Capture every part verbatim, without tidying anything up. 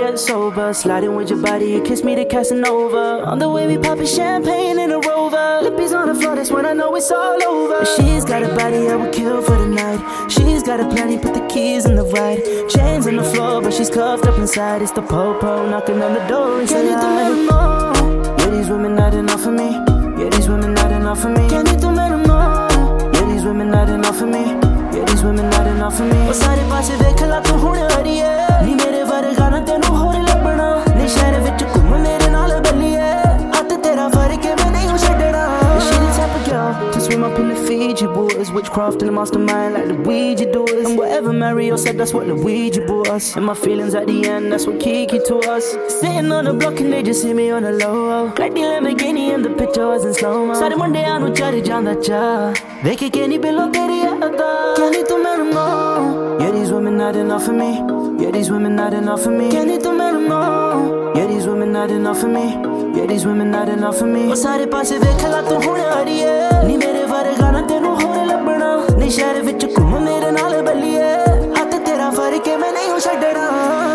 get sober. Sliding with your body, you kiss me to Casanova. On the way we poppin' champagne in a Rover. Lippies on the floor, that's when I know it's all over. She's got a body I would kill for the night. She's got a plenty, put the keys in the ride. Chains on the floor, but she's cuffed up inside. It's the po-po knocking on the door and say hi. Yeah, these women not enough for me. Yeah, these women not enough for me. Can you do me more? Yeah, these women not enough for me. Yeah, these women not enough for me. O sare paase dekh la tu hun hariye. Ni mere varga na tenu hor labna. Ni shahar vich ghum mere naal balliye. At tera fark hai main nahi chhadna. She the type of girl to swim up in the Fiji waters. Witchcraft in the mastermind like the Ouija doers. And whatever Mario said, that's what the Ouija brought us. And my feelings at the end, that's what Kiki taught us. Sitting on the block and they just see me on the low. Glad the Lamborghini and the picture was in slow-mo. Sare munde aanu chari janda cha. Dekhe ke nahi below teri ada. Can you do me more? Yeah, these women not enough for me. Yeah, these women not enough for me. Can you do me more? Yeah, these women not enough for me. Yeah, these women not enough for me. O sare paase dekh la tu hun hariye. Ni mere varga na tenu hor labna. Ni shahar vich ghum mere naal balliye. At tera fark hai main nahi chhadna.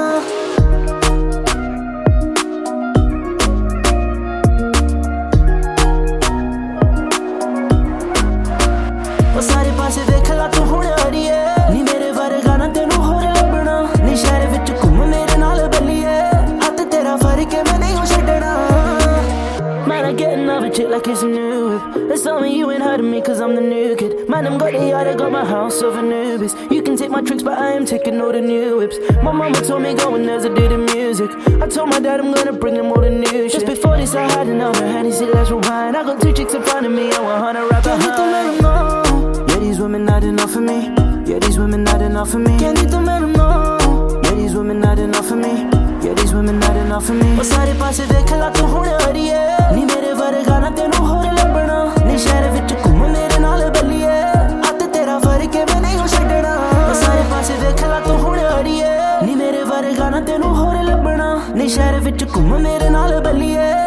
O sare paase dekh la tu hun hariye. Ni mere varga na tenu hor labna. Ni shahar vich ghum mere naal balliye. At tera fark hai main nahi chhadna. Man, I get another chick like it's a new whip. It's only you ain't heard of me cause I'm the new kid. Man, I'm got the yard, I got my house over Anubis. You can take my tricks but I am taking all the new whips. My mama told me go and as I did the music. I told my dad I'm gonna bring him all the new shit. Just before this I had another Hennessy, let's rewind. I got two chicks in front of me, I want her to rap behind. Can you do me more? Yeah, these women not enough for me. Yeah, these women not enough for me. Can you do me more? Yeah, these women not enough for me. Yeah, these women not enough for me. O sare paase dekh la tu hun hariye. Ni mere varga na tenu hor labna. Ni shahar vich ghum mere naal balliye. At tera fark hai main nahi chhadna. O sare paase dekh la tu hun hariye. Ni mere varga na tenu hor labna. Ni shahar vich ghum mere naal balliye.